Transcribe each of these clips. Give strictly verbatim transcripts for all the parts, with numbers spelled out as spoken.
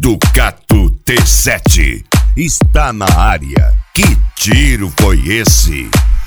Ducato T sete está na área. Que tiro foi esse?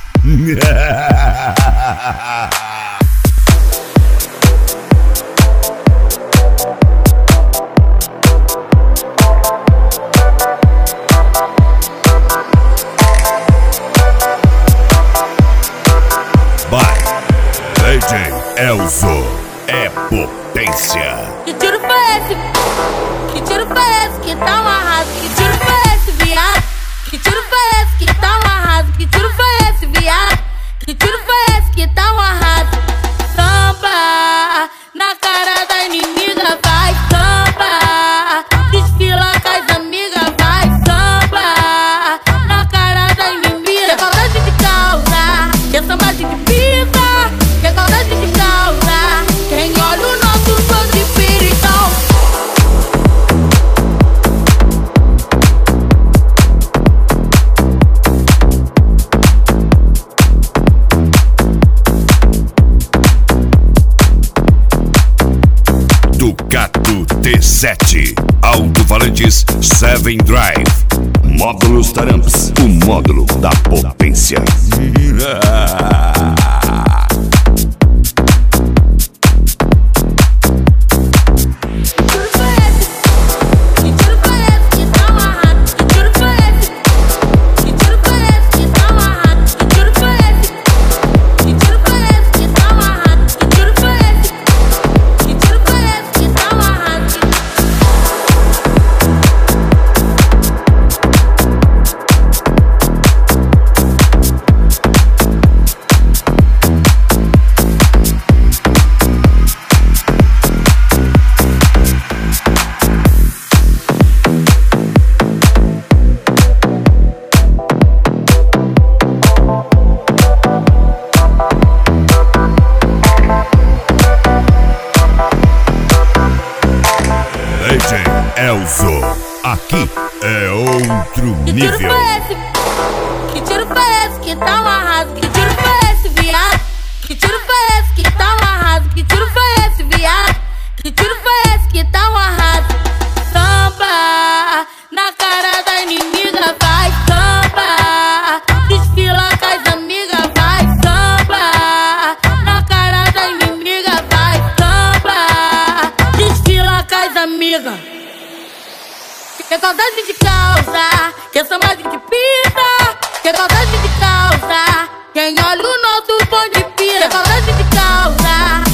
Vai, D J Elzo é potência. Que tiro foi esse? Que tiro foi esse que tá amarrado? Que tiro foi esse, viado? Que tiro foi esse que tá amarrado? Que tiro foi esse, viado? Que tiro foi esse que tá amarrado? Samba na cara da inimiga, vai samba. Desfila com as amigas, vai samba na cara da inimiga. Que saudade de causa, que samba de pisa, que saudade de causa. Quem olha o nosso som de piritão. Ducato T sete, alto-falantes Seven Drive, módulos Taramps, o módulo da potência. D J Elzo, aqui é outro Que tiro nível. foi esse? Que tiro foi esse que tá amarrado? Que tiro foi esse, viado? Que tiro foi esse que tá amarrado? Que tiro foi esse, viado? Que tiro foi esse que tá amarrado? Samba na cara da inimiga, vai samba. Desfila com as amigas, vai samba na cara da inimiga, vai samba. Desfila com as amigas. Que saudade de causa, que samba de pisa, que saudade de causa. Quem olha o nosso pão de pira, que saudade de causa.